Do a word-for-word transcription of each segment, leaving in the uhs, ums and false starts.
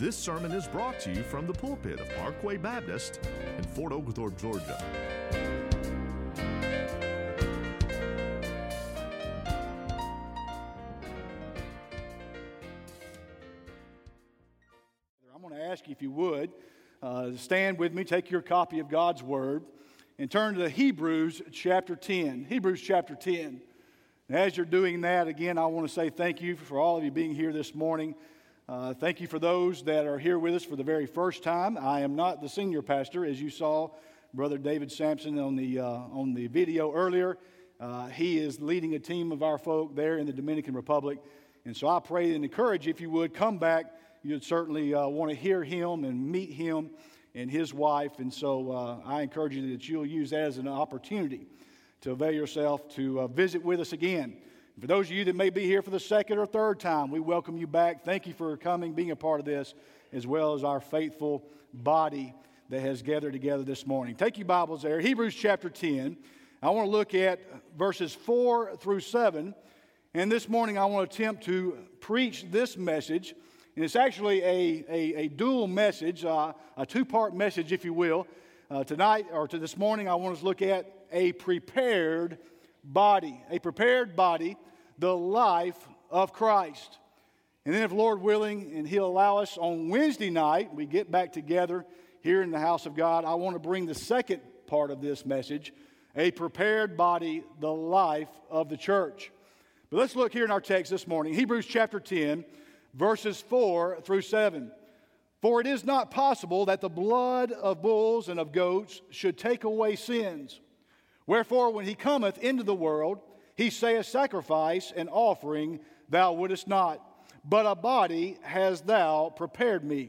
This sermon is brought to you from the pulpit of Parkway Baptist in Fort Oglethorpe, Georgia. I'm going to ask you, if you would, uh, stand with me, take your copy of God's Word, and turn to Hebrews chapter ten. Hebrews chapter ten. And as you're doing that, again, I want to say thank you for all of you being here this morning. Uh, thank you for those that are here with us for the very first time. I am not the senior pastor, as you saw Brother David Sampson on the uh, on the video earlier. Uh, he is leading a team of our folk there in the Dominican Republic. And so I pray and encourage you, if you would, come back. You'd certainly uh, want to hear him and meet him and his wife. And so uh, I encourage you that you'll use that as an opportunity to avail yourself to uh, visit with us again. For those of you that may be here for the second or third time, we welcome you back. Thank you for coming, being a part of this, as well as our faithful body that has gathered together this morning. Take your Bibles there. Hebrews chapter ten. I want to look at verses four through seven. And this morning I want to attempt to preach this message. And it's actually a, a, a dual message, uh, a two-part message, if you will. Uh, tonight, or to this morning, I want us to look at a prepared body. A prepared body, the life of Christ. And then if Lord willing, and He'll allow us on Wednesday night, we get back together here in the house of God, I want to bring the second part of this message, a prepared body, the life of the church. But let's look here in our text this morning, Hebrews chapter ten, verses four through seven. For it is not possible that the blood of bulls and of goats should take away sins. Wherefore, when He cometh into the world, He saith, Sacrifice and offering thou wouldest not, but a body hast thou prepared me.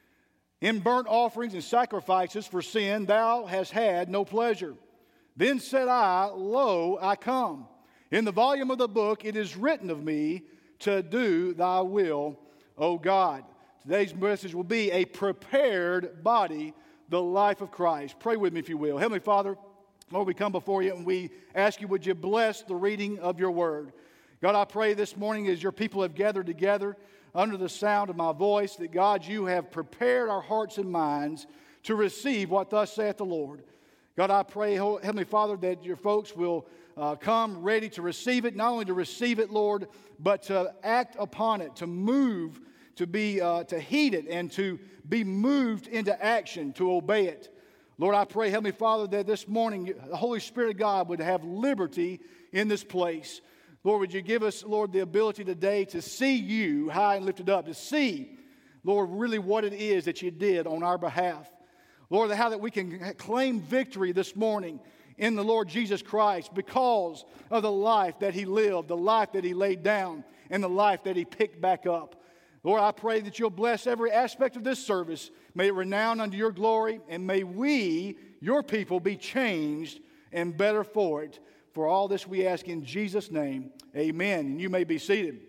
In burnt offerings and sacrifices for sin thou hast had no pleasure. Then said I, Lo, I come. In the volume of the book it is written of me, to do thy will, O God. Today's message will be a prepared body, the life of Christ. Pray with me if you will. Heavenly Father, Lord, we come before you and we ask you, would you bless the reading of your word? God, I pray this morning as your people have gathered together under the sound of my voice, that God, you have prepared our hearts and minds to receive what thus saith the Lord. God, I pray, Heavenly Father, that your folks will uh, come ready to receive it, not only to receive it, Lord, but to act upon it, to move, to be, uh, to heed it, and to be moved into action, to obey it. Lord, I pray, Heavenly Father, that this morning the Holy Spirit of God would have liberty in this place. Lord, would you give us, Lord, the ability today to see you high and lifted up, to see, Lord, really what it is that you did on our behalf. Lord, how that we can claim victory this morning in the Lord Jesus Christ because of the life that He lived, the life that He laid down, and the life that He picked back up. Lord, I pray that you'll bless every aspect of this service. May it renown unto your glory, and may we, your people, be changed and better for it. For all this we ask in Jesus' name, amen. And you may be seated.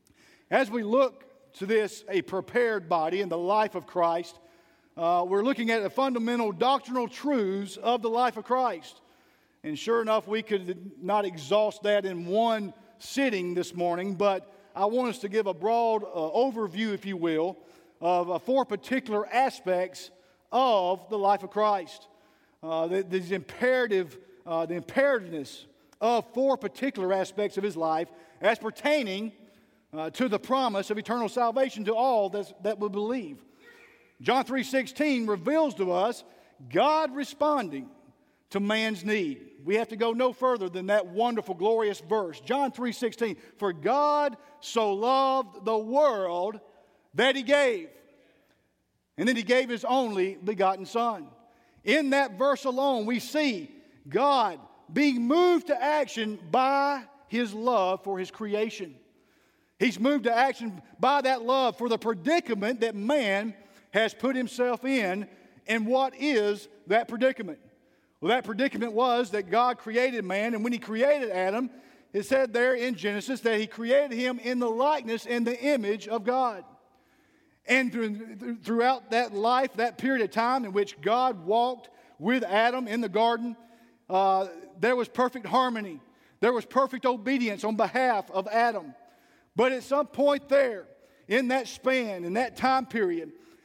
As we look to this, a prepared body in the life of Christ, uh, we're looking at the fundamental doctrinal truths of the life of Christ. And sure enough, we could not exhaust that in one sitting this morning, but I want us to give a broad uh, overview, if you will, of uh, four particular aspects of the life of Christ. Uh, the, these imperative, uh, the imperativeness of four particular aspects of His life as pertaining uh, to the promise of eternal salvation to all that's, that will believe. John three sixteen reveals to us God responding to man's need. We have to go no further than that wonderful, glorious verse. John three sixteen, for God so loved the world that He gave. And then He gave His only begotten Son. In that verse alone, we see God being moved to action by His love for His creation. He's moved to action by that love for the predicament that man has put himself in. And what is that predicament? Well, that predicament was that God created man, and when He created Adam, it said there in Genesis that He created him in the likeness and the image of God. And throughout that life, that period of time in which God walked with Adam in the garden, uh, there was perfect harmony. There was perfect obedience on behalf of Adam. But at some point there, in that span, in that time period,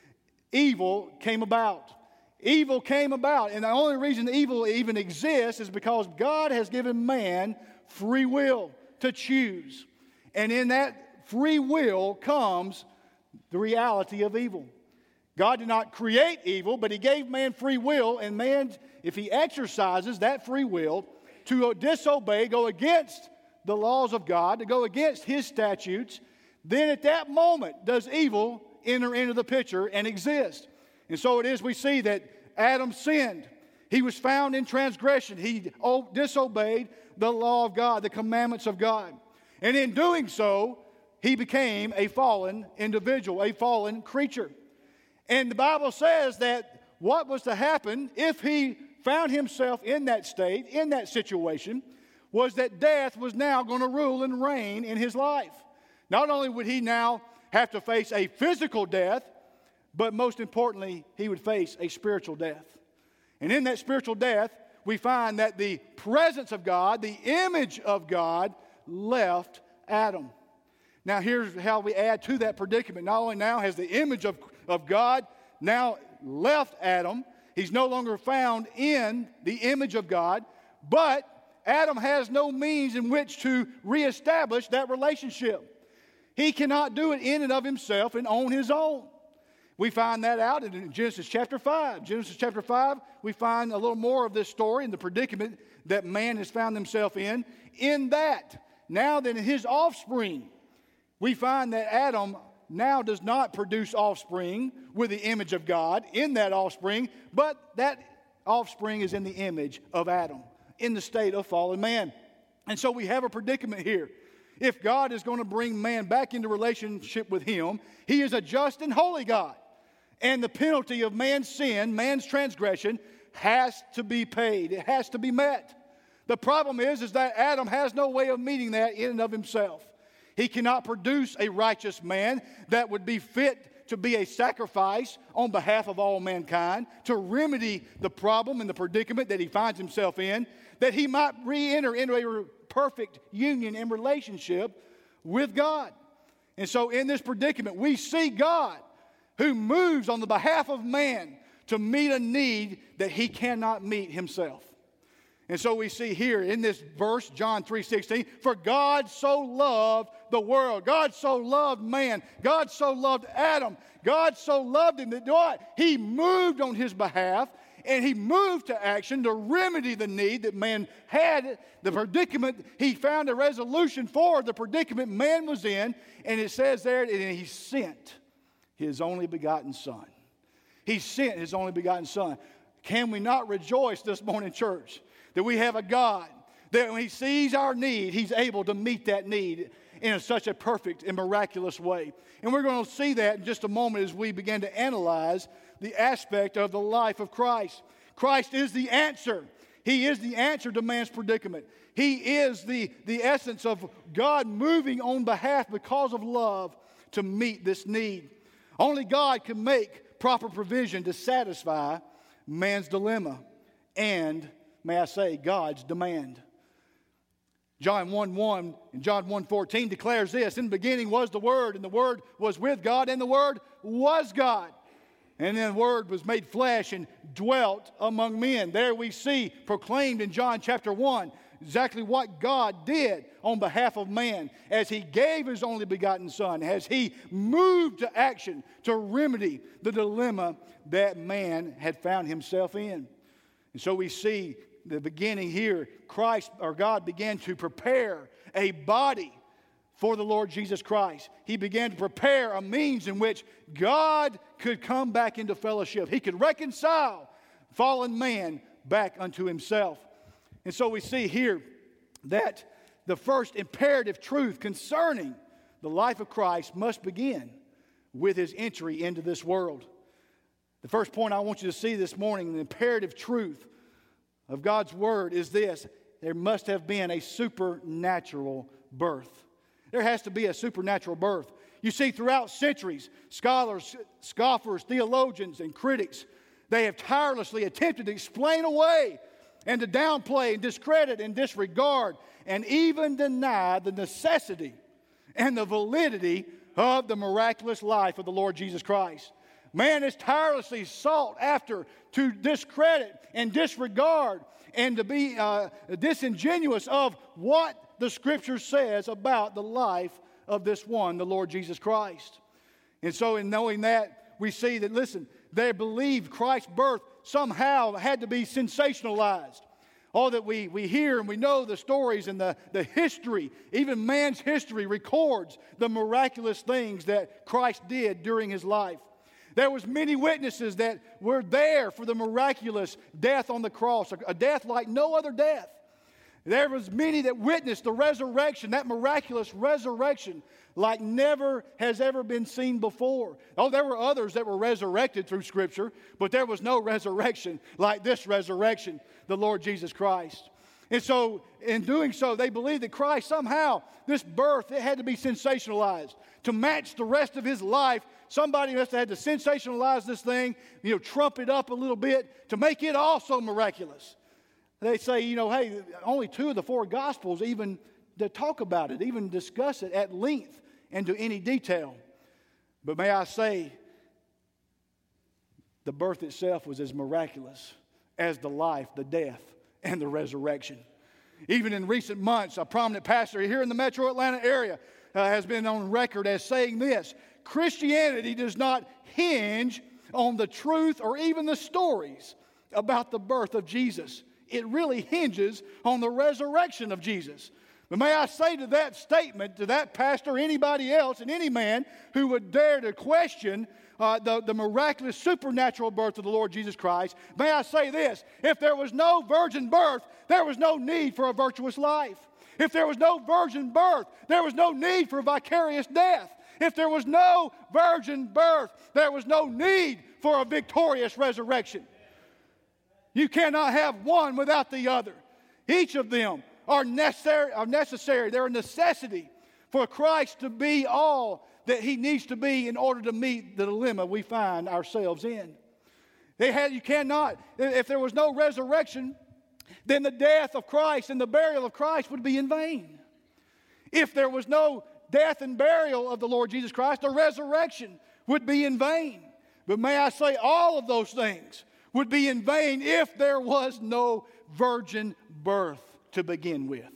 evil came about. Evil came about, and the only reason evil even exists is because God has given man free will to choose. And in that free will comes the reality of evil. God did not create evil, but He gave man free will, and man, if he exercises that free will to disobey, go against the laws of God, to go against His statutes, then at that moment does evil enter into the picture and exist. And so it is we see that Adam sinned. He was found in transgression. He disobeyed the law of God, the commandments of God. And in doing so, he became a fallen individual, a fallen creature. And the Bible says that what was to happen if he found himself in that state, in that situation, was that death was now going to rule and reign in his life. Not only would he now have to face a physical death, but most importantly, he would face a spiritual death. And in that spiritual death, we find that the presence of God, the image of God, left Adam. Now here's how we add to that predicament. Not only now has the image of, of God now left Adam, he's no longer found in the image of God, but Adam has no means in which to reestablish that relationship. He cannot do it in and of himself and on his own. We find that out in Genesis chapter five. Genesis chapter five, we find a little more of this story and the predicament that man has found himself in. In that, now that in his offspring, we find that Adam now does not produce offspring with the image of God in that offspring, but that offspring is in the image of Adam, in the state of fallen man. And so we have a predicament here. If God is going to bring man back into relationship with Him, He is a just and holy God. And the penalty of man's sin, man's transgression, has to be paid. It has to be met. The problem is, is that Adam has no way of meeting that in and of himself. He cannot produce a righteous man that would be fit to be a sacrifice on behalf of all mankind, to remedy the problem and the predicament that he finds himself in, that he might re-enter into a perfect union and relationship with God. And so in this predicament, we see God who moves on the behalf of man to meet a need that he cannot meet himself. And so we see here in this verse, John three sixteen, for God so loved the world. God so loved man. God so loved Adam. God so loved him that what? He moved on his behalf, and he moved to action to remedy the need that man had, the predicament. He found a resolution for the predicament man was in, and it says there, and he sent his only begotten Son. He sent his only begotten Son. Can we not rejoice this morning, church, that we have a God that when He sees our need, He's able to meet that need in such a perfect and miraculous way. And we're going to see that in just a moment as we begin to analyze the aspect of the life of Christ. Christ is the answer. He is the answer to man's predicament. He is the, the essence of God moving on behalf because of love to meet this need. Only God can make proper provision to satisfy man's dilemma and, may I say, God's demand. John one one and John one fourteen declares this, in the beginning was the Word, and the Word was with God, and the Word was God. And then the Word was made flesh and dwelt among men. There we see proclaimed in John chapter one exactly what God did on behalf of man as He gave His only begotten Son, as He moved to action to remedy the dilemma that man had found himself in. And so we see the beginning here, Christ or God began to prepare a body for the Lord Jesus Christ. He began to prepare a means in which God could come back into fellowship. He could reconcile fallen man back unto Himself. And so we see here that the first imperative truth concerning the life of Christ must begin with His entry into this world. The first point I want you to see this morning, the imperative truth of God's Word is this: there must have been a supernatural birth. There has to be a supernatural birth. You see, throughout centuries, scholars, scoffers, theologians, and critics, they have tirelessly attempted to explain away and to downplay and discredit and disregard and even deny the necessity and the validity of the miraculous life of the Lord Jesus Christ. Man has tirelessly sought after to discredit and disregard and to be uh, disingenuous of what the Scripture says about the life of this one, the Lord Jesus Christ. And so in knowing that, we see that, listen, they believed Christ's birth somehow had to be sensationalized. All that we, we hear and we know the stories and the, the history, even man's history records the miraculous things that Christ did during his life. There was many witnesses that were there for the miraculous death on the cross, a death like no other death. There was many that witnessed the resurrection, that miraculous resurrection, like never has ever been seen before. Oh, there were others that were resurrected through Scripture, but there was no resurrection like this resurrection, the Lord Jesus Christ. And so, in doing so, they believed that Christ somehow, this birth, it had to be sensationalized. To match the rest of his life, somebody must have had to sensationalize this thing, you know, trump it up a little bit to make it also miraculous. They say, you know, hey, only two of the four Gospels even to talk about it, even discuss it at length and to any detail. But may I say, the birth itself was as miraculous as the life, the death, and the resurrection. Even in recent months, a prominent pastor here in the metro Atlanta area uh, has been on record as saying this: Christianity does not hinge on the truth or even the stories about the birth of Jesus. It really hinges on the resurrection of Jesus. But may I say to that statement, to that pastor, anybody else, and any man who would dare to question uh, the, the miraculous supernatural birth of the Lord Jesus Christ, may I say this: if there was no virgin birth, there was no need for a virtuous life. If there was no virgin birth, there was no need for vicarious death. If there was no virgin birth, there was no need for a victorious resurrection. You cannot have one without the other. Each of them are necessary, are necessary. They're a necessity for Christ to be all that he needs to be in order to meet the dilemma we find ourselves in. They had, you cannot, if there was no resurrection, then the death of Christ and the burial of Christ would be in vain. If there was no death and burial of the Lord Jesus Christ, the resurrection would be in vain. But may I say, all of those things would be in vain if there was no virgin birth to begin with.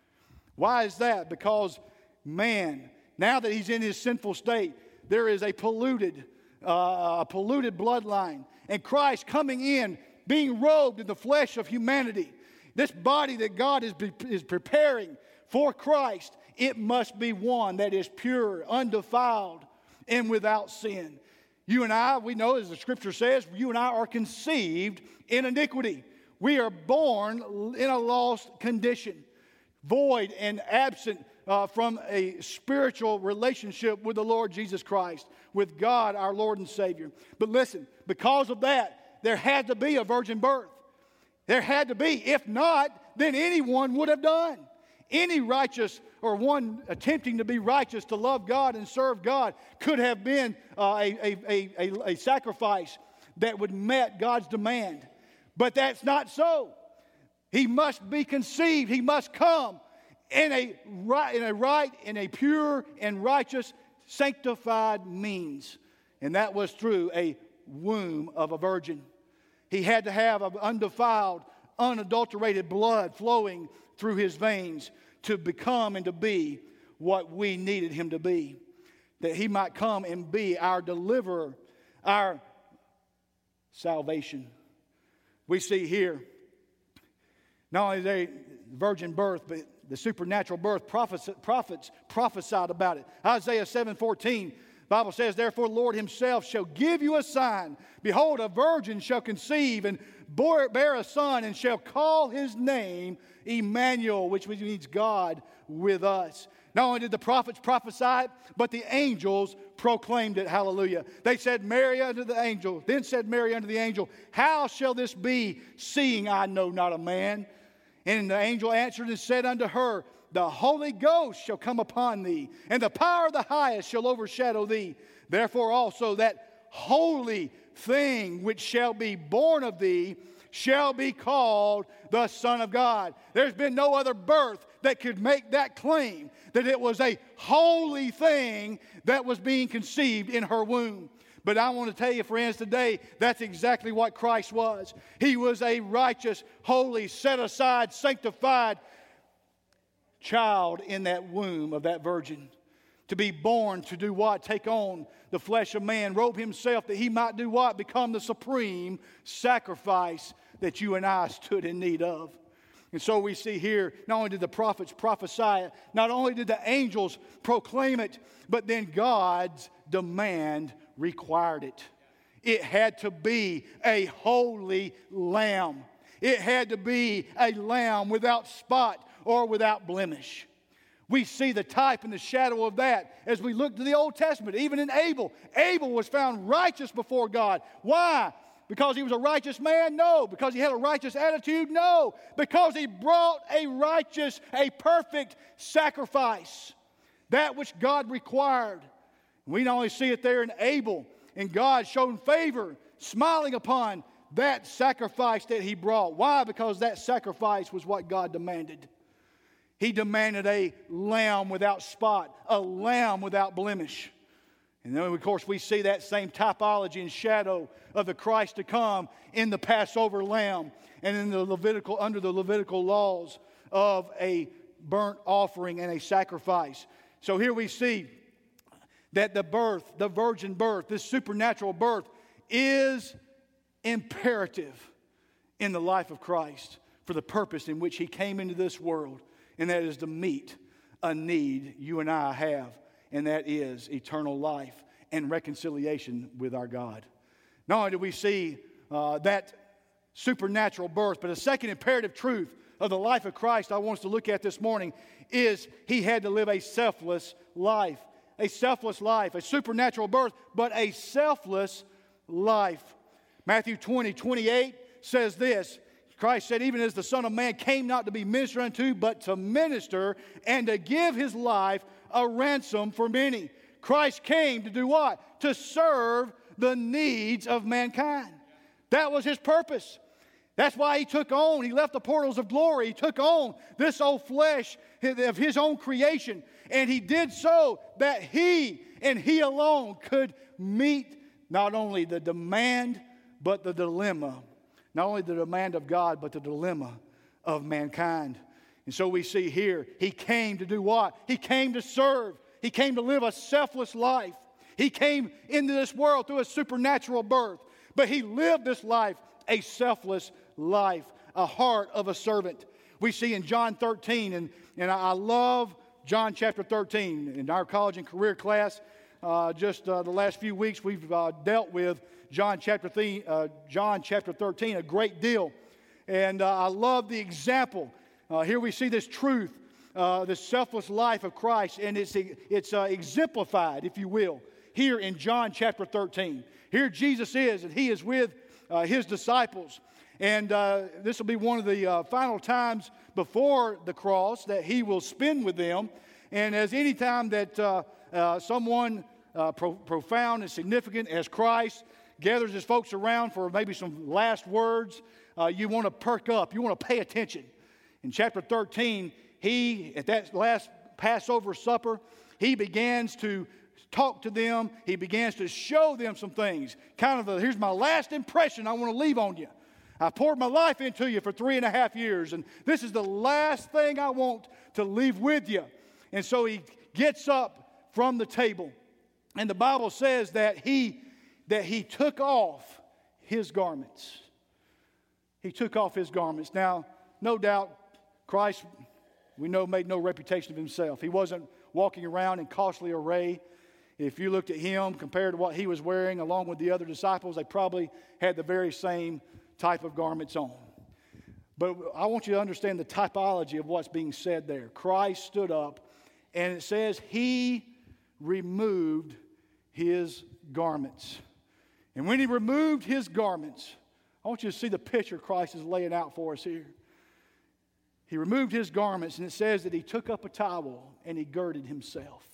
Why is that? Because man, now that he's in his sinful state, there is a polluted, uh, a polluted bloodline. And Christ coming in, being robed in the flesh of humanity, this body that God is, is preparing for Christ, it must be one that is pure, undefiled, and without sin. You and I, we know, as the Scripture says, you and I are conceived in iniquity. We are born in a lost condition, void and absent uh, from a spiritual relationship with the Lord Jesus Christ, with God, our Lord and Savior. But listen, because of that, there had to be a virgin birth. There had to be. If not, then anyone would have done. Any righteous or one attempting to be righteous, to love God and serve God, could have been uh, a, a, a, a sacrifice that would met God's demand. But that's not so. He must be conceived. He must come in a right, in a right, in a pure and righteous, sanctified means. And that was through a womb of a virgin. He had to have an undefiled, unadulterated blood flowing through his veins to become and to be what we needed him to be. That he might come and be our deliverer, our salvation. We see here not only the virgin birth, but the supernatural birth. Prophets, prophets prophesied about it. Isaiah seven fourteen, the Bible says, "Therefore the Lord himself shall give you a sign. Behold, a virgin shall conceive and bear a son, and shall call his name Emmanuel," which means God with us. Not only did the prophets prophesy it, but the angels proclaimed it. Hallelujah. They said, Mary unto the angel, then said Mary unto the angel, "How shall this be, seeing I know not a man?" And the angel answered and said unto her, "The Holy Ghost shall come upon thee, and the power of the highest shall overshadow thee. Therefore also that holy thing which shall be born of thee shall be called the Son of God." There's been no other birth that could make that claim, that it was a holy thing that was being conceived in her womb. But I want to tell you, friends, today, that's exactly what Christ was. He was a righteous, holy, set-aside, sanctified child in that womb of that virgin. To be born to do what? Take on the flesh of man, robe himself that he might do what? Become the supreme sacrifice that you and I stood in need of. And so we see here, not only did the prophets prophesy it, not only did the angels proclaim it, but then God's demand required it. It had to be a holy lamb. It had to be a lamb without spot or without blemish. We see the type and the shadow of that as we look to the Old Testament. Even in Abel, Abel was found righteous before God. Why? Because he was a righteous man? No. Because he had a righteous attitude? No. Because he brought a righteous, a perfect sacrifice. That which God required. We not only see it there in Abel, and God showed favor, smiling upon that sacrifice that he brought. Why? Because that sacrifice was what God demanded. He demanded a lamb without spot, a lamb without blemish. And then, of course, we see that same typology and shadow of the Christ to come in the Passover lamb and in the Levitical, under the Levitical laws of a burnt offering and a sacrifice. So here we see that the birth, the virgin birth, this supernatural birth is imperative in the life of Christ for the purpose in which he came into this world, and that is to meet a need you and I have, and that is eternal life and reconciliation with our God. Not only do we see uh, that supernatural birth, but a second imperative truth of the life of Christ I want us to look at this morning is he had to live a selfless life. A selfless life, a supernatural birth, but a selfless life. Matthew twenty, twenty-eight says this. Christ said, even as the Son of Man came not to be ministered unto, but to minister and to give his life a ransom for many. Christ came to do what? To serve the needs of mankind. That was his purpose. That's why he took on, he left the portals of glory. He took on this old flesh of his own creation. And he did so that he and he alone could meet not only the demand, but the dilemma. Not only the demand of God, but the dilemma of mankind. And so we see here, he came to do what? He came to serve. He came to live a selfless life. He came into this world through a supernatural birth. But he lived this life, a selfless life, a heart of a servant. We see in John thirteen, and, and I love John chapter thirteen. In our college and career class, uh, just uh, the last few weeks, we've uh, dealt with John chapter, th- uh, John chapter thirteen a great deal. And uh, I love the example. Uh, here we see this truth, uh, this selfless life of Christ, and it's, it's uh, exemplified, if you will, here in John chapter thirteen. Here Jesus is, and he is with uh, his disciples. And uh, this will be one of the uh, final times before the cross that he will spend with them. And as any time that uh, uh, someone uh, pro- profound and significant as Christ gathers his folks around for maybe some last words, uh, you want to perk up. You want to pay attention. In chapter thirteen, he, at that last Passover supper, he begins to talk to them. He begins to show them some things. Kind of a, here's my last impression I want to leave on you. I poured my life into you for three and a half years, and this is the last thing I want to leave with you. And so he gets up from the table, and the Bible says that he, that he took off his garments. He took off his garments. Now, no doubt, Christ, we know, made no reputation of himself. He wasn't walking around in costly array. If you looked at him compared to what he was wearing along with the other disciples, they probably had the very same type of garments on. But I want you to understand the typology of what's being said there. Christ stood up, and it says he removed his garments. And when he removed his garments, I want you to see the picture Christ is laying out for us here. He removed his garments, and it says that he took up a towel and he girded himself.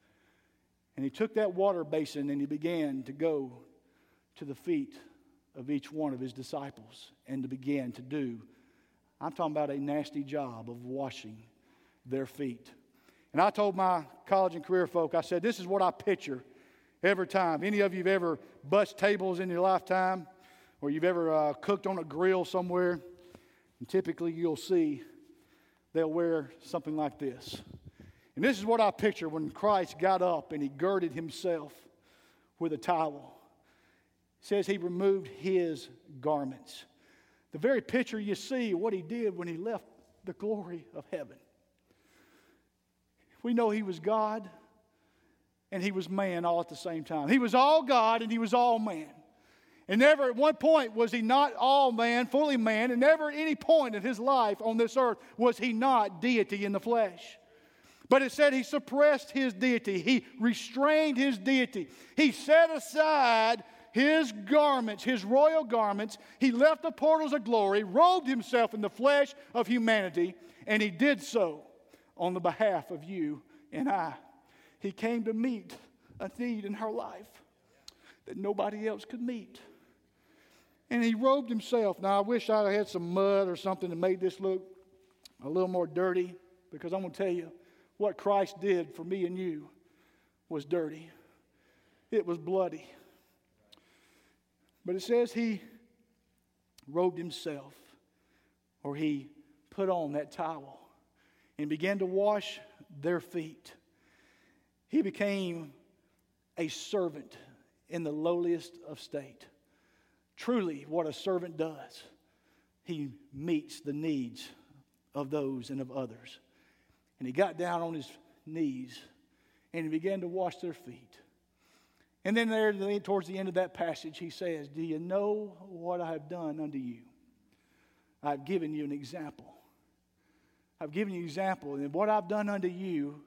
And he took that water basin and he began to go to the feet of each one of his disciples and to begin to do, I'm talking about a nasty job of washing their feet. And I told my college and career folk, I said, this is what I picture every time. Any of you have ever bust tables in your lifetime, or you've ever uh, cooked on a grill somewhere, and typically you'll see they'll wear something like this. And this is what I picture when Christ got up and he girded himself with a towel. It says he removed his garments. The very picture you see what he did when he left the glory of heaven. We know he was God and he was man all at the same time. He was all God and he was all man. And never at one point was he not all man, fully man, and never at any point in his life on this earth was he not deity in the flesh. But it said he suppressed his deity. He restrained his deity. He set aside his garments, his royal garments. He left the portals of glory, robed himself in the flesh of humanity, and he did so on the behalf of you and I. He came to meet a need in her life that nobody else could meet. And he robed himself. Now, I wish I had some mud or something that made this look a little more dirty, because I'm going to tell you, what Christ did for me and you was dirty. It was bloody. But it says he robed himself, or he put on that towel and began to wash their feet. He became a servant in the lowliest of state. Truly, what a servant does, he meets the needs of those and of others. And he got down on his knees and he began to wash their feet. And then there, towards the end of that passage, he says, do you know what I have done unto you? I've given you an example. I've given you an example. And what I've done unto you,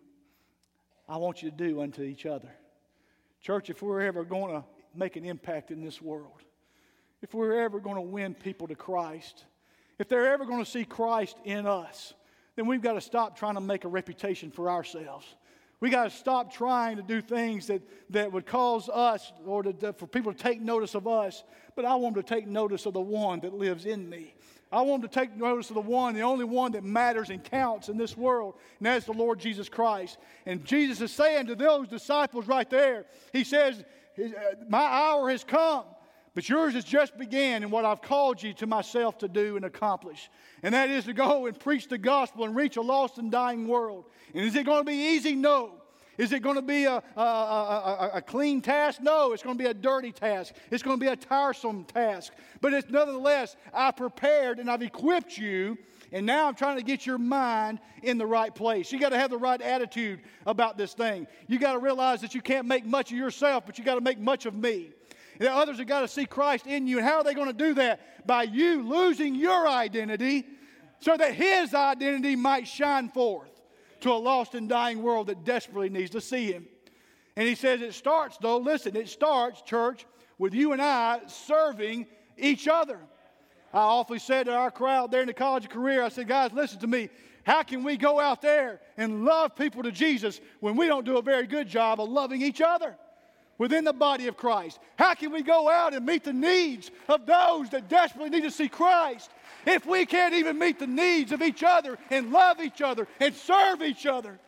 I want you to do unto each other. Church, if we're ever going to make an impact in this world, if we're ever going to win people to Christ, if they're ever going to see Christ in us, then we've got to stop trying to make a reputation for ourselves. We got to stop trying to do things that, that would cause us or to, for people to take notice of us. But I want them to take notice of the one that lives in me. I want them to take notice of the one, the only one that matters and counts in this world, and that's the Lord Jesus Christ. And Jesus is saying to those disciples right there, he says, my hour has come. But yours has just began in what I've called you to myself to do and accomplish. And that is to go and preach the gospel and reach a lost and dying world. And is it going to be easy? No. Is it going to be a, a, a, a clean task? No. It's going to be a dirty task. It's going to be a tiresome task. But it's nonetheless, I've prepared and I've equipped you. And now I'm trying to get your mind in the right place. You got to have the right attitude about this thing. You got to realize that you can't make much of yourself, but you got to make much of me. And others have got to see Christ in you. And how are they going to do that? By you losing your identity so that his identity might shine forth to a lost and dying world that desperately needs to see him. And he says it starts, though, listen, it starts, church, with you and I serving each other. I often said to our crowd there in the college career, I said, guys, listen to me. How can we go out there and love people to Jesus when we don't do a very good job of loving each other within the body of Christ? How can we go out and meet the needs of those that desperately need to see Christ if we can't even meet the needs of each other and love each other and serve each other?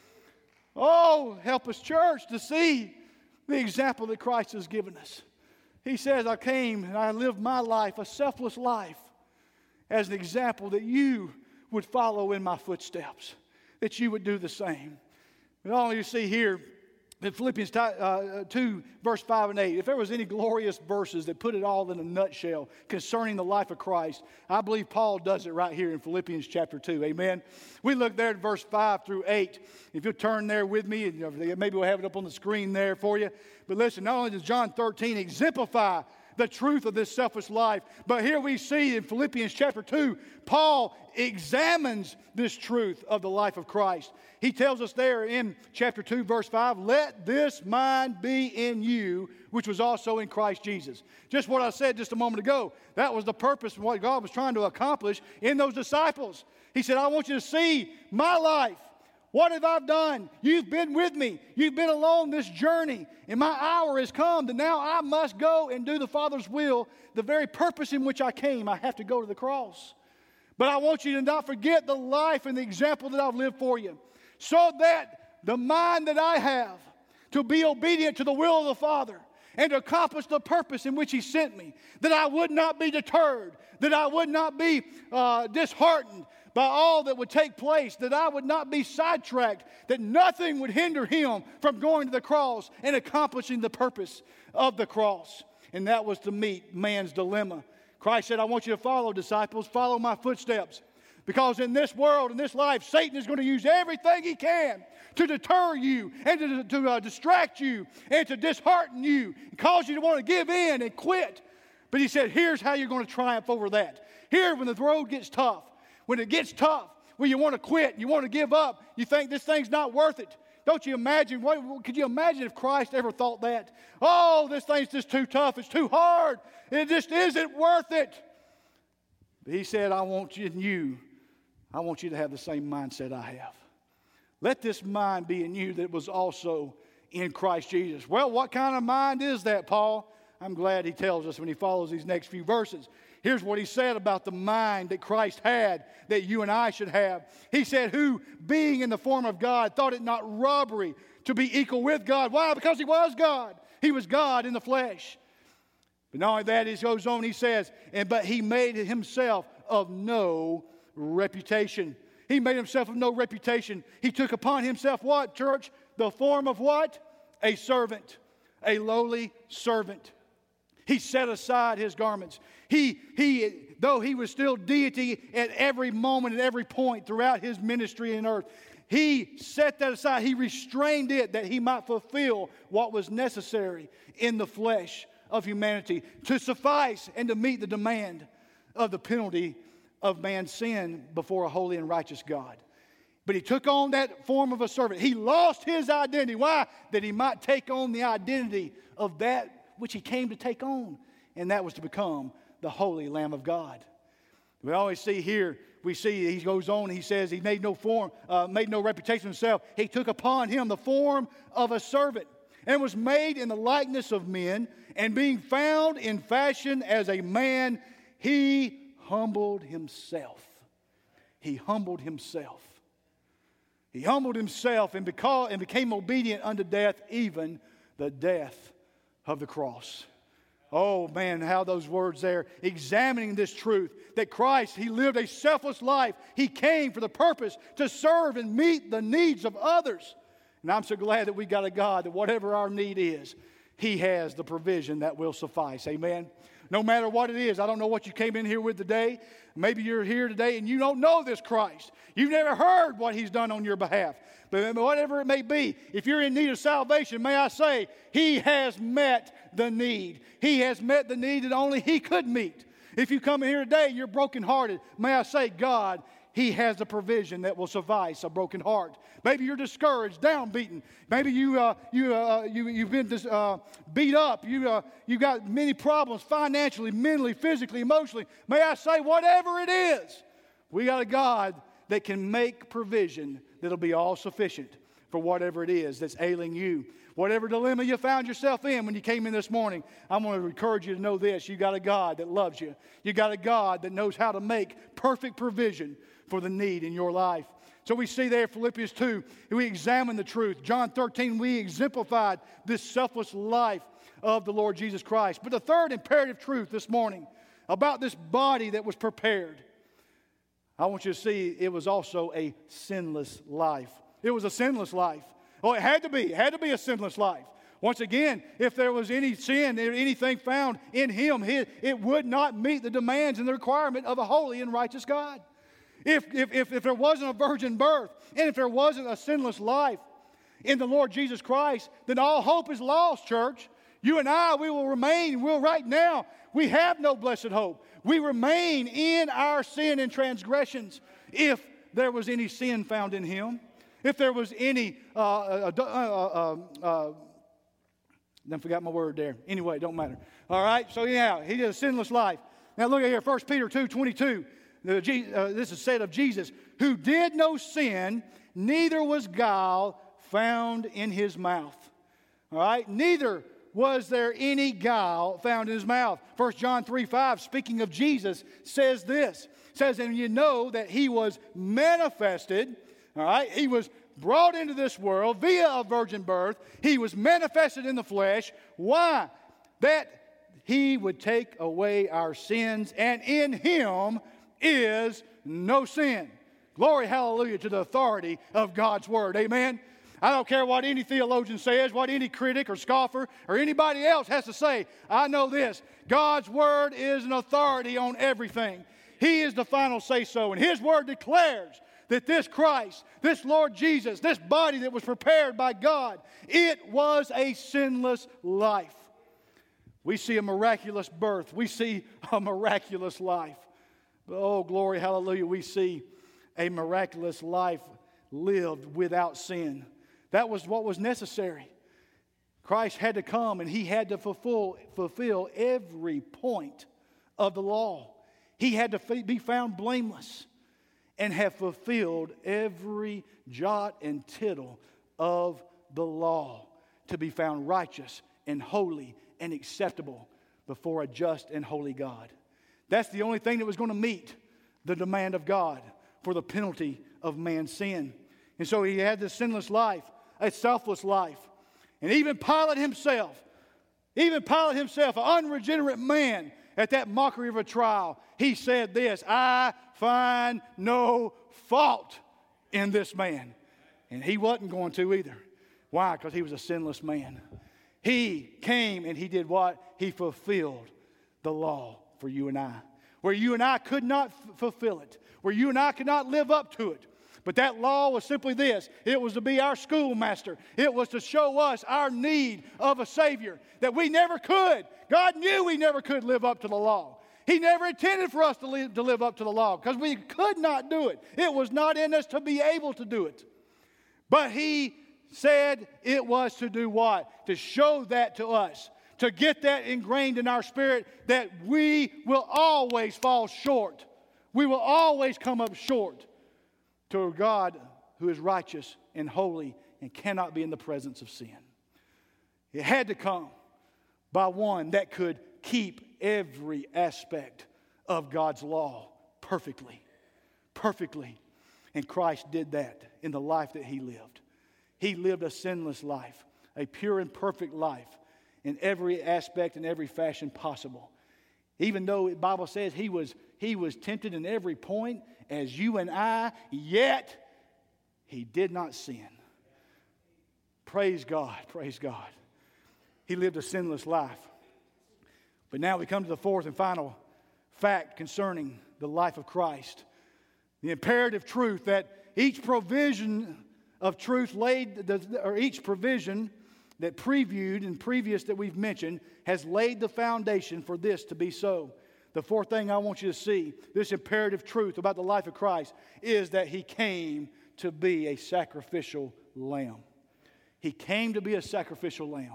Oh, help us, church, to see the example that Christ has given us. He says, I came and I lived my life, a selfless life, as an example that you would follow in my footsteps, that you would do the same. And all you see here in Philippians two, verse five and eight, if there was any glorious verses that put it all in a nutshell concerning the life of Christ, I believe Paul does it right here in Philippians chapter two. Amen. We look there at verse five through eight. If you'll turn there with me, and maybe we'll have it up on the screen there for you. But listen, not only does John thirteen exemplify the truth of this selfish life, but here we see in Philippians chapter two, Paul examines this truth of the life of Christ. He tells us there in chapter two, verse five, let this mind be in you, which was also in Christ Jesus. Just what I said just a moment ago. That was the purpose of what God was trying to accomplish in those disciples. He said, I want you to see my life. What have I done? You've been with me. You've been along this journey. And my hour has come that now I must go and do the Father's will. The very purpose in which I came, I have to go to the cross. But I want you to not forget the life and the example that I've lived for you. So that the mind that I have, to be obedient to the will of the Father, and to accomplish the purpose in which He sent me, that I would not be deterred, that I would not be uh, disheartened by all that would take place, that I would not be sidetracked, that nothing would hinder Him from going to the cross and accomplishing the purpose of the cross. And that was to meet man's dilemma. Christ said, I want you to follow, disciples, follow my footsteps. Because in this world, in this life, Satan is going to use everything he can to deter you and to, to uh, distract you and to dishearten you and cause you to want to give in and quit. But he said, here's how you're going to triumph over that. Here, when the road gets tough, when it gets tough, when you want to quit, you want to give up, you think this thing's not worth it. Don't you imagine, what, could you imagine if Christ ever thought that? Oh, this thing's just too tough, it's too hard, it just isn't worth it. But he said, I want you, you, I want you to have the same mindset I have. Let this mind be in you that was also in Christ Jesus. Well, what kind of mind is that, Paul? I'm glad he tells us when he follows these next few verses. Here's what he said about the mind that Christ had, that you and I should have. He said, who, being in the form of God, thought it not robbery to be equal with God. Why? Because he was God. He was God in the flesh. But not only that, he goes on, he says, and but he made himself of no reputation. He made himself of no reputation. He took upon himself what, church? The form of what? A servant. A lowly servant. He set aside his garments. He, he, though he was still deity at every moment, at every point throughout his ministry on earth, he set that aside. He restrained it that he might fulfill what was necessary in the flesh of humanity to suffice and to meet the demand of the penalty of man's sin before a holy and righteous God. But he took on that form of a servant. He lost his identity. Why? That he might take on the identity of that which he came to take on, and that was to become the holy Lamb of God. We always see here, we see he goes on, he says he made no form, uh, made no reputation of himself. He took upon him the form of a servant and was made in the likeness of men, and being found in fashion as a man, he humbled himself. He humbled himself. He humbled himself and, because, and became obedient unto death, even the death of the cross. Oh man, how those words there, examining this truth, that Christ, He lived a selfless life. He came for the purpose to serve and meet the needs of others. And I'm so glad that we got a God that whatever our need is, He has the provision that will suffice. Amen. No matter what it is, I don't know what you came in here with today. Maybe you're here today and you don't know this Christ. You've never heard what He's done on your behalf. But whatever it may be, if you're in need of salvation, may I say, He has met the need. He has met the need that only He could meet. If you come in here today and you're brokenhearted, may I say, God, He has a provision that will suffice a broken heart. Maybe you're discouraged, downbeaten. Maybe you, uh, you, uh, you, you've been dis, uh, beat up. You, uh, you got many problems financially, mentally, physically, emotionally. May I say, whatever it is, we got a God that can make provision that'll be all sufficient for whatever it is that's ailing you. Whatever dilemma you found yourself in when you came in this morning, I'm going to encourage you to know this. You got a God that loves you. You got a God that knows how to make perfect provision for the need in your life. So we see there Philippians two, we examine the truth. John thirteen, we exemplified this selfless life of the Lord Jesus Christ. But the third imperative truth this morning about this body that was prepared, I want you to see it was also a sinless life. It was a sinless life. Oh, it had to be. It had to be a sinless life. Once again, if there was any sin, anything found in Him, it would not meet the demands and the requirement of a holy and righteous God. If, if, if, if there wasn't a virgin birth, and if there wasn't a sinless life in the Lord Jesus Christ, then all hope is lost, church. You and I, we will remain, we'll right now, we have no blessed hope. We remain in our sin and transgressions if there was any sin found in Him. If there was any, uh, uh, uh, uh, uh, I forgot my word there. Anyway, it don't matter. All right, so yeah, He did a sinless life. Now look at here, First Peter two twenty-two. Uh, this is said of Jesus, who did no sin, neither was guile found in His mouth. All right, neither was there any guile found in His mouth. First John three five, speaking of Jesus, says this. Says, and you know that He was manifested All right? He was brought into this world via a virgin birth. He was manifested in the flesh. Why? That he would take away our sins, and in him is no sin. Glory, hallelujah, to the authority of God's word. Amen? I don't care what any theologian says, what any critic or scoffer or anybody else has to say. I know this. God's word is an authority on everything. He is the final say-so, and his word declares that this Christ, this Lord Jesus, this body that was prepared by God, it was a sinless life. We see a miraculous birth. We see a miraculous life. But oh, glory, hallelujah, we see a miraculous life lived without sin. That was what was necessary. Christ had to come and he had to fulfill, fulfill every point of the law. He had to be found blameless and have fulfilled every jot and tittle of the law to be found righteous and holy and acceptable before a just and holy God. That's the only thing that was going to meet the demand of God for the penalty of man's sin. And so he had this sinless life, a selfless life. And even Pilate himself, even Pilate himself, an unregenerate man at that mockery of a trial, he said this, I find no fault in this man. And he wasn't going to either. Why? Because he was a sinless man. He came and he did what? He fulfilled the law for you and I. Where you and I could not f- fulfill it. Where you and I could not live up to it. But that law was simply this. It was to be our schoolmaster. It was to show us our need of a Savior. That we never could. God knew we never could live up to the law. He never intended for us to live, to live up to the law. Because we could not do it. It was not in us to be able to do it. But He said it was to do what? To show that to us. To get that ingrained in our spirit that we will always fall short. We will always come up short to a God who is righteous and holy and cannot be in the presence of sin. It had to come by one that could keep every aspect of God's law perfectly. Perfectly. And Christ did that in the life that He lived. He lived a sinless life, a pure and perfect life in every aspect and every fashion possible. Even though the Bible says he was, he was tempted in every point as you and I, yet He did not sin. Praise God, praise God. He lived a sinless life. But now we come to the fourth and final fact concerning the life of Christ. The imperative truth that each provision of truth laid, or each provision that previewed and previous that we've mentioned has laid the foundation for this to be so. The fourth thing I want you to see, this imperative truth about the life of Christ, is that He came to be a sacrificial lamb. He came to be a sacrificial lamb.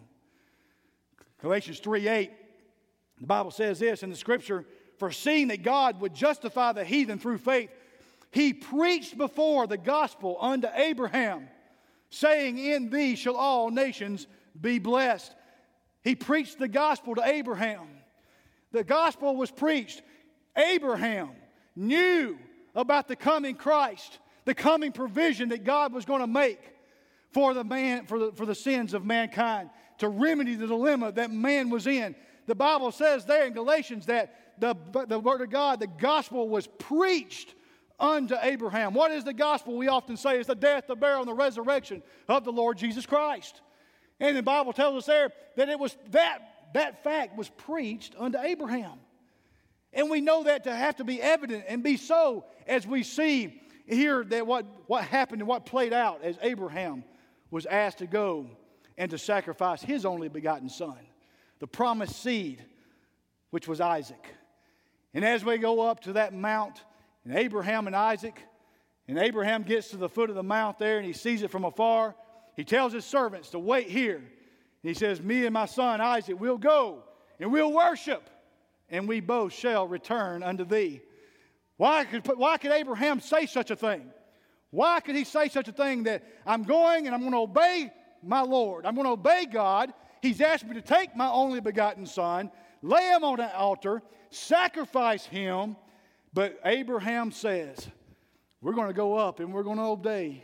Galatians three eight, the Bible says this in the Scripture, foreseeing that God would justify the heathen through faith, He preached before the gospel unto Abraham, saying, in thee shall all nations be blessed. He preached the gospel to Abraham. The gospel was preached. Abraham knew about the coming Christ, the coming provision that God was going to make for the man, for the, for the sins of mankind, to remedy the dilemma that man was in. The Bible says there in Galatians that the, the Word of God, the gospel was preached unto Abraham. What is the gospel? We often say is the death, the burial, and the resurrection of the Lord Jesus Christ. And the Bible tells us there that it was that, that fact was preached unto Abraham. And we know that to have to be evident and be so as we see here that what, what happened and what played out as Abraham was asked to go and to sacrifice his only begotten son, the promised seed, which was Isaac. And as we go up to that mount, and Abraham and Isaac, and Abraham gets to the foot of the mount there and he sees it from afar, he tells his servants to wait here. And he says, me and my son Isaac will go and we'll worship, and we both shall return unto thee. Why could, why could Abraham say such a thing? Why could he say such a thing that I'm going and I'm going to obey my Lord? I'm going to obey God. He's asked me to take my only begotten son, lay him on an altar, sacrifice him. But Abraham says, we're going to go up and we're going to obey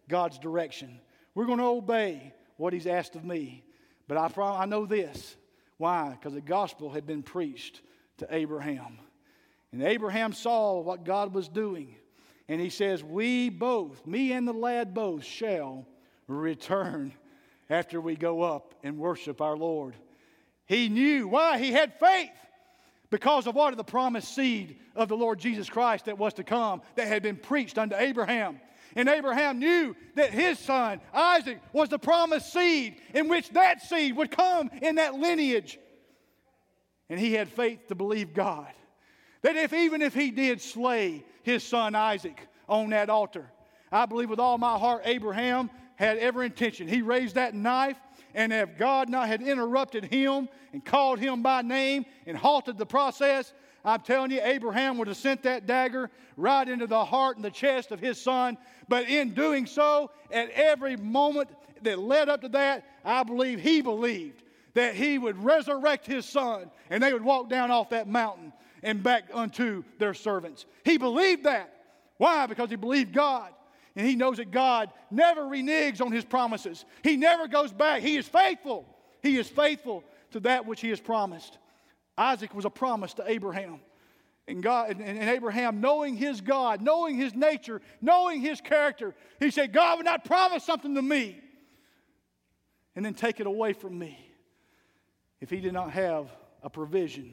God's direction. We're going to obey what He's asked of me. But I, I know this. Why? Because the gospel had been preached to Abraham. And Abraham saw what God was doing. And he says, we both, me and the lad both, shall return after we go up and worship our Lord. He knew. Why? He had faith. Because of what? The promised seed of the Lord Jesus Christ that was to come, that had been preached unto Abraham. And Abraham knew that his son, Isaac, was the promised seed in which that seed would come in that lineage. And he had faith to believe God. That if even if he did slay his son Isaac on that altar, I believe with all my heart Abraham had every intention. He raised that knife, and if God not had interrupted him and called him by name and halted the process, I'm telling you, Abraham would have sent that dagger right into the heart and the chest of his son. But in doing so, at every moment that led up to that, I believe he believed that he would resurrect his son and they would walk down off that mountain and back unto their servants. He believed that. Why? Because he believed God. And he knows that God never reneges on His promises. He never goes back. He is faithful. He is faithful to that which He has promised. Isaac was a promise to Abraham. And God, and, and Abraham, knowing his God, knowing His nature, knowing His character, he said, God would not promise something to me and then take it away from me if He did not have a provision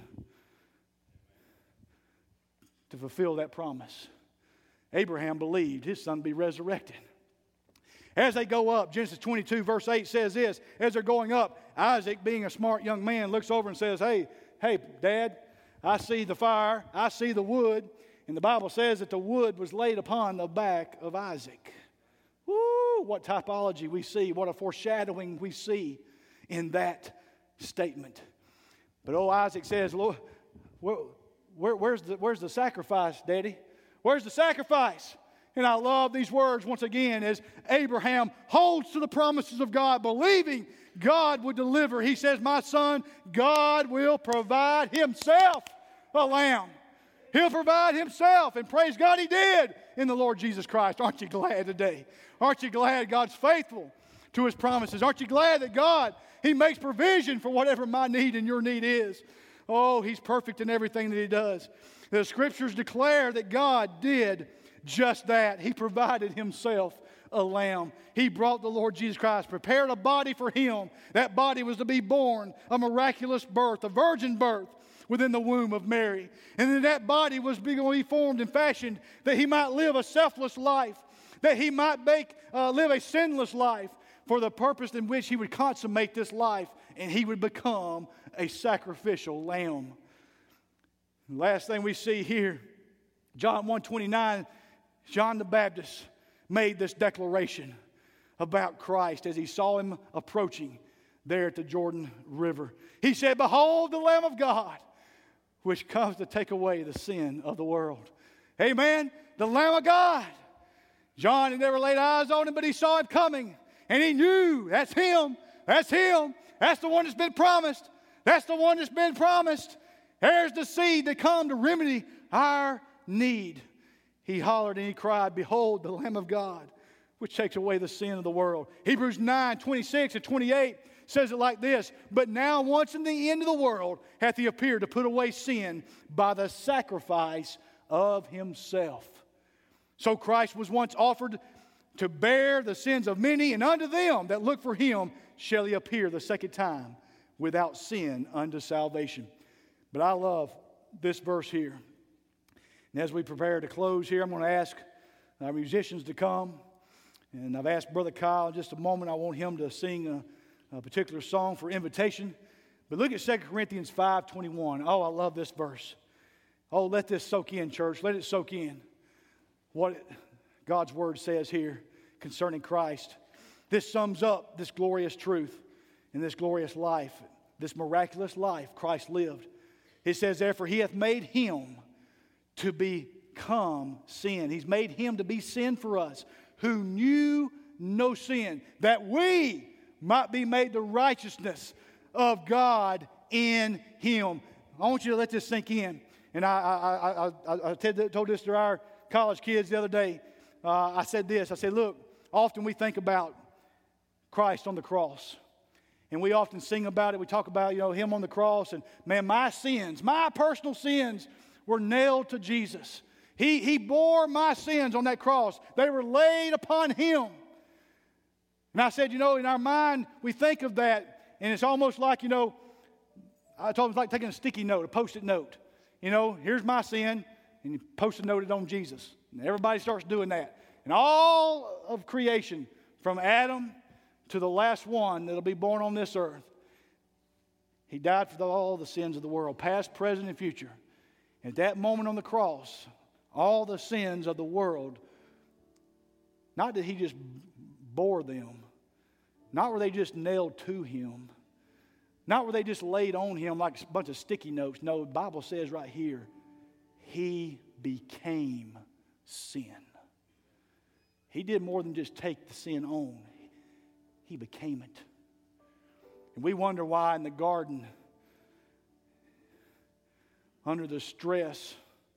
to fulfill that promise. Abraham believed his son would be resurrected. As they go up, Genesis twenty-two verse eight says this, as they're going up, Isaac, being a smart young man, looks over and says, hey, hey, Dad, I see the fire, I see the wood, and the Bible says that the wood was laid upon the back of Isaac. Woo, what typology we see, what a foreshadowing we see in that statement. But old Isaac says, Lord, where, where, where's, the, where's the sacrifice, Daddy? Where's the sacrifice? And I love these words once again as Abraham holds to the promises of God, believing God would deliver. He says, my son, God will provide Himself a lamb. He'll provide Himself. And praise God, He did in the Lord Jesus Christ. Aren't you glad today? Aren't you glad God's faithful to His promises? Aren't you glad that God, He makes provision for whatever my need and your need is? Oh, He's perfect in everything that He does. The Scriptures declare that God did just that. He provided Himself a lamb. He brought the Lord Jesus Christ, prepared a body for Him. That body was to be born a miraculous birth, a virgin birth within the womb of Mary. And then that body was going to be formed and fashioned that He might live a selfless life, that He might make, uh, live a sinless life for the purpose in which He would consummate this life and He would become a sacrificial lamb. Last thing we see here, John one twenty-nine, John the Baptist made this declaration about Christ as he saw Him approaching there at the Jordan River. He said, behold the Lamb of God, which comes to take away the sin of the world. Amen? The Lamb of God. John had never laid eyes on Him, but he saw Him coming. And he knew, that's Him, that's Him, that's the one that's been promised. That's the one that's been promised. There's the seed that come to remedy our need. He hollered and he cried, behold the Lamb of God, which takes away the sin of the world. Hebrews nine, twenty-six and twenty-eight says it like this, but now once in the end of the world hath He appeared to put away sin by the sacrifice of Himself. So Christ was once offered to bear the sins of many, and unto them that look for Him shall He appear the second time without sin unto salvation. But I love this verse here. And as we prepare to close here, I'm going to ask our musicians to come. And I've asked Brother Kyle in just a moment. I want him to sing a, a particular song for invitation. But look at Second Corinthians five twenty-one. Oh, I love this verse. Oh, let this soak in, church. Let it soak in what God's Word says here concerning Christ. This sums up this glorious truth and this glorious life, this miraculous life Christ lived. It says, therefore, He hath made Him to become sin. He's made Him to be sin for us, who knew no sin, that we might be made the righteousness of God in Him. I want you to let this sink in. And I, I, I, I, I told this to our college kids the other day. Uh, I said this. I said, look, often we think about Christ on the cross. And we often sing about it. We talk about, you know, him on the cross. And man, my sins, my personal sins were nailed to Jesus. He, he bore my sins on that cross. They were laid upon him. And I said, you know, in our mind, we think of that. And it's almost like, you know, I told him it's like taking a sticky note, a post-it note. You know, here's my sin. And you post-it note it on Jesus. And everybody starts doing that. And all of creation, from Adam to the last one that'll be born on this earth, he died for the, all the sins of the world, past, present, and future. And at that moment on the cross, all the sins of the world, not that he just bore them, not were they just nailed to him, not were they just laid on him like a bunch of sticky notes. No, the Bible says right here, he became sin. He did more than just take the sin on. He became it. And we wonder why in the garden, under the stress,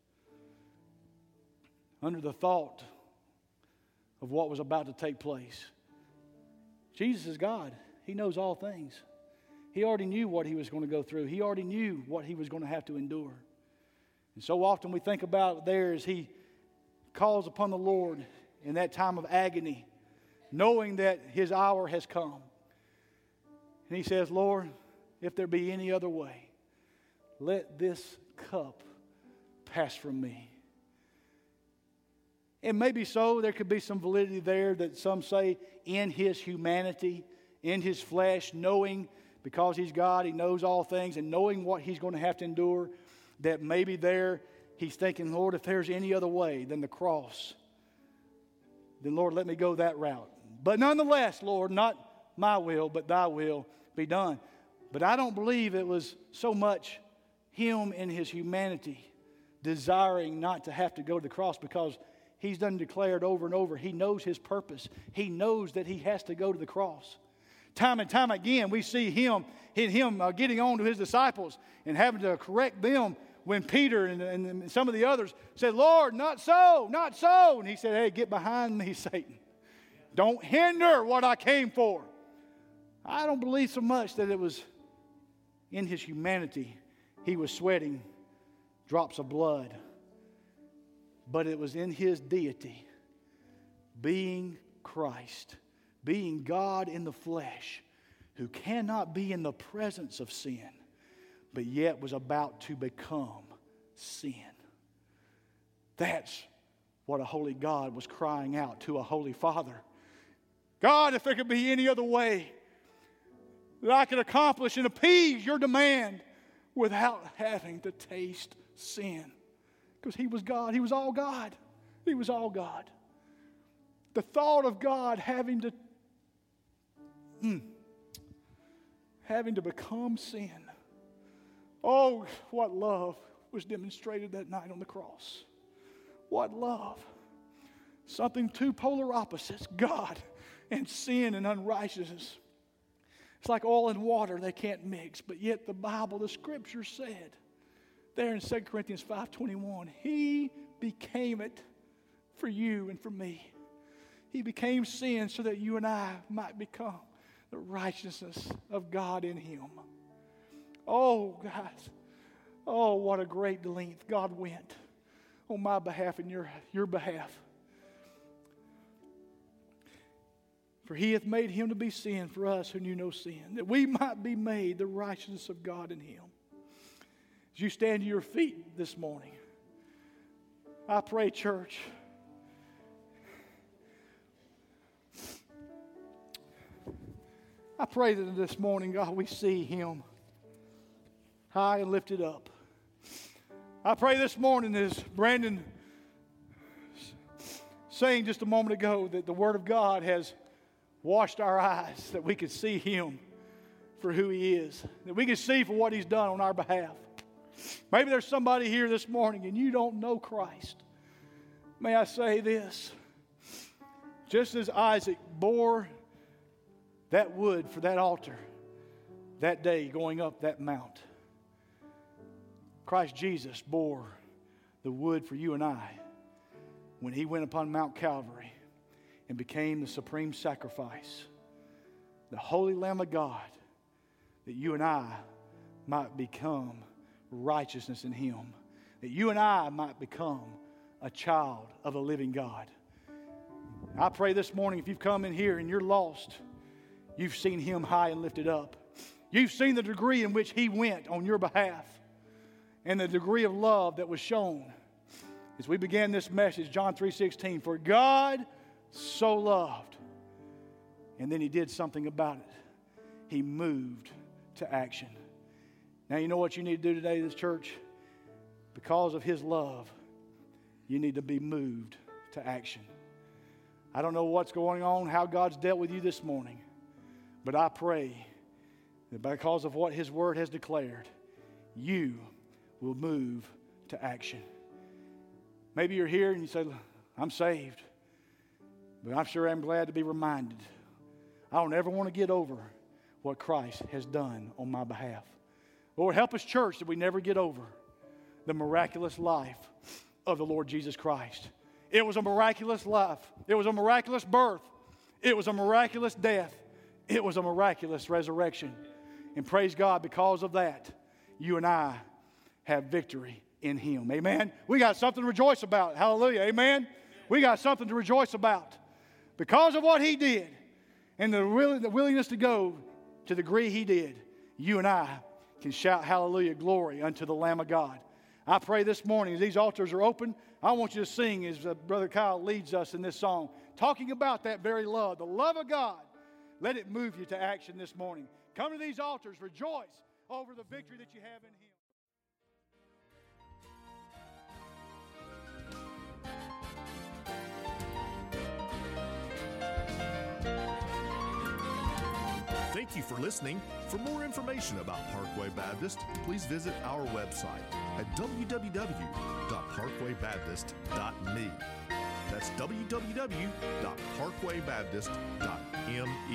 under the thought of what was about to take place. Jesus is God. He knows all things. He already knew what he was going to go through. He already knew what he was going to have to endure. And so often we think about there as he calls upon the Lord in that time of agony, knowing that his hour has come. And he says, Lord, if there be any other way, let this cup pass from me. And maybe so, there could be some validity there that some say in his humanity, in his flesh, knowing because he's God, he knows all things, and knowing what he's going to have to endure, that maybe there he's thinking, Lord, if there's any other way than the cross, then Lord, let me go that route. But nonetheless, Lord, not my will, but thy will be done. But I don't believe it was so much him in his humanity desiring not to have to go to the cross, because he's done declared over and over, he knows his purpose. He knows that he has to go to the cross. Time and time again, we see him, him uh, getting on to his disciples and having to correct them when Peter and, and some of the others said, Lord, not so, not so. And he said, hey, get behind me, Satan. Don't hinder what I came for. I don't believe so much that it was in his humanity he was sweating drops of blood, but it was in his deity, being Christ, being God in the flesh, who cannot be in the presence of sin, but yet was about to become sin. That's what a holy God was crying out to a holy Father. God, if there could be any other way that I could accomplish and appease your demand without having to taste sin. Because he was God. He was all God. He was all God. The thought of God having to mm, having to become sin. Oh, what love was demonstrated that night on the cross. What love. Something two polar opposites, God and sin and unrighteousness. It's like oil and water, they can't mix. But yet the Bible, the Scripture said, there in Second Corinthians five twenty-one, he became it for you and for me. He became sin so that you and I might become the righteousness of God in him. Oh, guys. Oh, what a great length God went on my behalf and your, your behalf. For he hath made him to be sin for us who knew no sin, that we might be made the righteousness of God in him. As you stand to your feet this morning, I pray, church, I pray that this morning, God, we see him high and lifted up. I pray this morning, as Brandon saying just a moment ago, that the Word of God has washed our eyes, that we could see him for who he is, that we could see for what he's done on our behalf. Maybe there's somebody here this morning and you don't know Christ. May I say this? Just as Isaac bore that wood for that altar that day going up that mount, Christ Jesus bore the wood for you and I when he went upon Mount Calvary and became the supreme sacrifice, the Holy Lamb of God, that you and I might become righteousness in Him, that you and I might become a child of the living God. I pray this morning, if you've come in here and you're lost, you've seen Him high and lifted up. You've seen the degree in which He went on your behalf and the degree of love that was shown. As we began this message, John three sixteen, for God so loved. And then He did something about it. He moved to action. Now you know what you need to do today, this church? Because of His love, you need to be moved to action. I don't know what's going on, how God's dealt with you this morning, but I pray that because of what His Word has declared, you will move to action. Maybe you're here and you say, I'm saved, but I'm sure I'm glad to be reminded. I don't ever want to get over what Christ has done on my behalf. Lord, help us, church, that we never get over the miraculous life of the Lord Jesus Christ. It was a miraculous life. It was a miraculous birth. It was a miraculous death. It was a miraculous resurrection. And praise God, because of that, you and I have victory in Him. Amen? We got something to rejoice about. Hallelujah. Amen? We got something to rejoice about. Because of what He did and the, will, the willingness to go to the degree He did, you and I can shout hallelujah, glory unto the Lamb of God. I pray this morning as these altars are open, I want you to sing as uh, Brother Kyle leads us in this song, talking about that very love, the love of God. Let it move you to action this morning. Come to these altars, rejoice over the victory that you have in Him. Thank you for listening. For more information about Parkway Baptist, please visit our website at w w w dot parkway baptist dot m e. That's w w w dot parkway baptist dot m e.